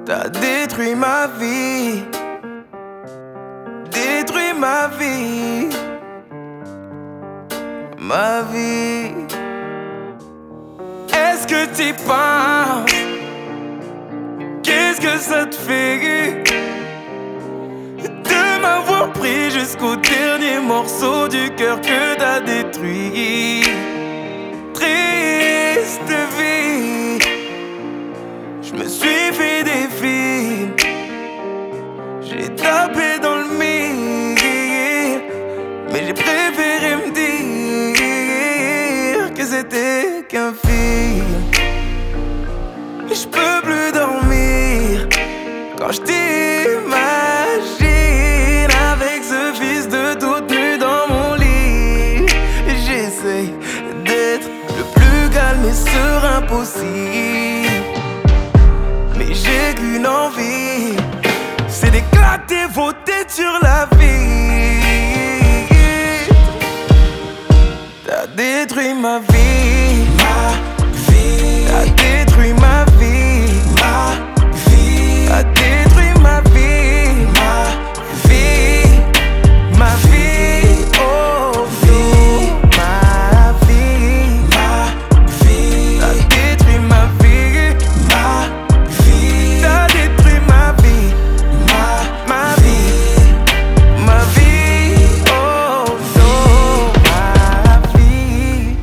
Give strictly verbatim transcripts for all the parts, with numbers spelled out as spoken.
T'as détruit ma vie, détruit ma vie, ma vie. Est-ce que t'y penses? Qu'est-ce que ça te fait de m'avoir pris jusqu'au dernier morceau du cœur que t'as détruit? Triste vie, je me suis fait des films, j'ai tapé dans le mille, mais j'ai préféré me dire que c'était qu'un film. Je peux plus dormir quand je t'imagine avec ce fils de toute nue dans mon lit. J'essaye d'être le plus calme et serein possible, mais j'ai qu'une envie, c'est d'éclater vos têtes sur la vie. T'as détruit ma vie, ma vie. T'as détruit ma vie, ma vie. T'as détruit ma vie, ma vie, ma vie, oh vie, ma vie, ma vie. T'as détruit ma vie, ma vie. T'as détruit ma vie, ma, ma vie, ma vie, oh non, ma vie.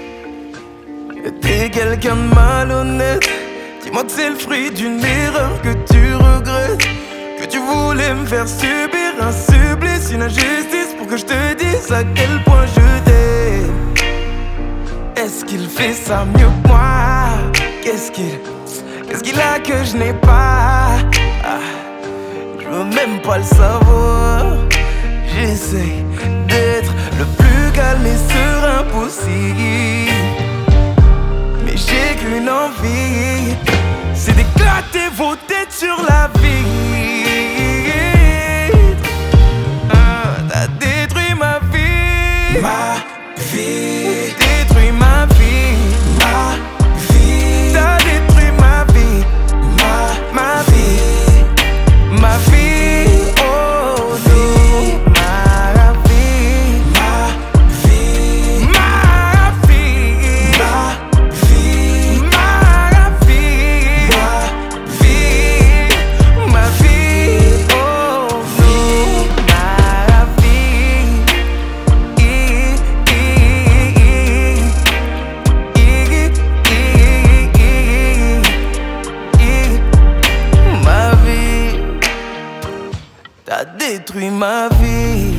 T'es quelqu'un de malhonnête. Dis-moi que c'est le fruit d'une erreur que tu regrettes, que tu voulais me faire subir un supplice, une injustice pour que je te dise à quel point je t'aime. Est-ce qu'il fait ça mieux que moi? Qu'est-ce qu'il, qu'est-ce qu'il a que je n'ai pas? Ah, je veux même pas le savoir. J'essaie d'être le plus calme et serein possible, mais j'ai qu'une envie, c'est d'éclater vos têtes sur la vie. Ah, t'as détruit ma vie, ma vie. Détruit ma vie, ma vie. T'as détruit ma vie, ma, ma vie, ma vie, oh non, ma vie, ma vie, ma vie, ma vie, ma vie, ma vie, ma vie, oh non, ma vie, I, I, I, I, I, ma vie. T'as détruit ma vie.